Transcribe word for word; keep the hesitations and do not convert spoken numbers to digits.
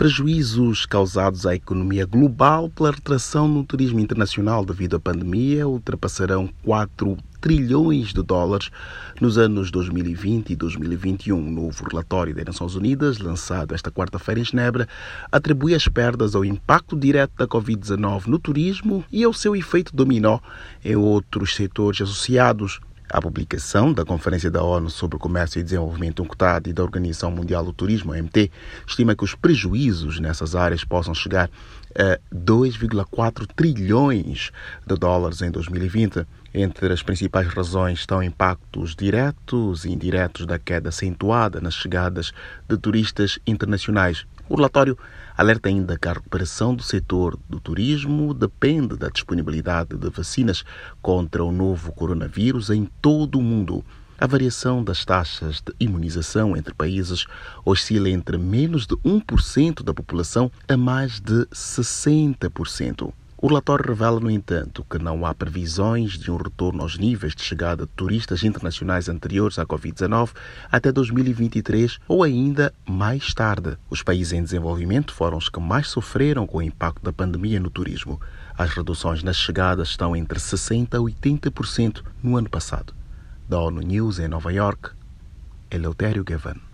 Prejuízos causados à economia global pela retração no turismo internacional devido à pandemia ultrapassarão quatro trilhões de dólares nos anos dois mil e vinte e dois mil e vinte e um. Um novo relatório das Nações Unidas, lançado esta quarta-feira em Genebra, atribui as perdas ao impacto direto da covid dezenove no turismo e ao seu efeito dominó em outros setores associados. A publicação da Conferência da ONU sobre o Comércio e Desenvolvimento, UNCTAD, e da Organização Mundial do Turismo, O M T, estima que os prejuízos nessas áreas possam chegar a dois vírgula quatro trilhões de dólares em dois mil e vinte. Entre as principais razões estão impactos diretos e indiretos da queda acentuada nas chegadas de turistas internacionais. O relatório alerta ainda que a recuperação do setor do turismo depende da disponibilidade de vacinas contra o novo coronavírus em todo o mundo. A variação das taxas de imunização entre países oscila entre menos de um por cento da população a mais de sessenta por cento. O relatório revela, no entanto, que não há previsões de um retorno aos níveis de chegada de turistas internacionais anteriores à covid dezenove até dois mil e vinte e três ou ainda mais tarde. Os países em desenvolvimento foram os que mais sofreram com o impacto da pandemia no turismo. As reduções nas chegadas estão entre sessenta por cento a oitenta por cento no ano passado. Da ONU News em Nova York, Eleutério Gavan.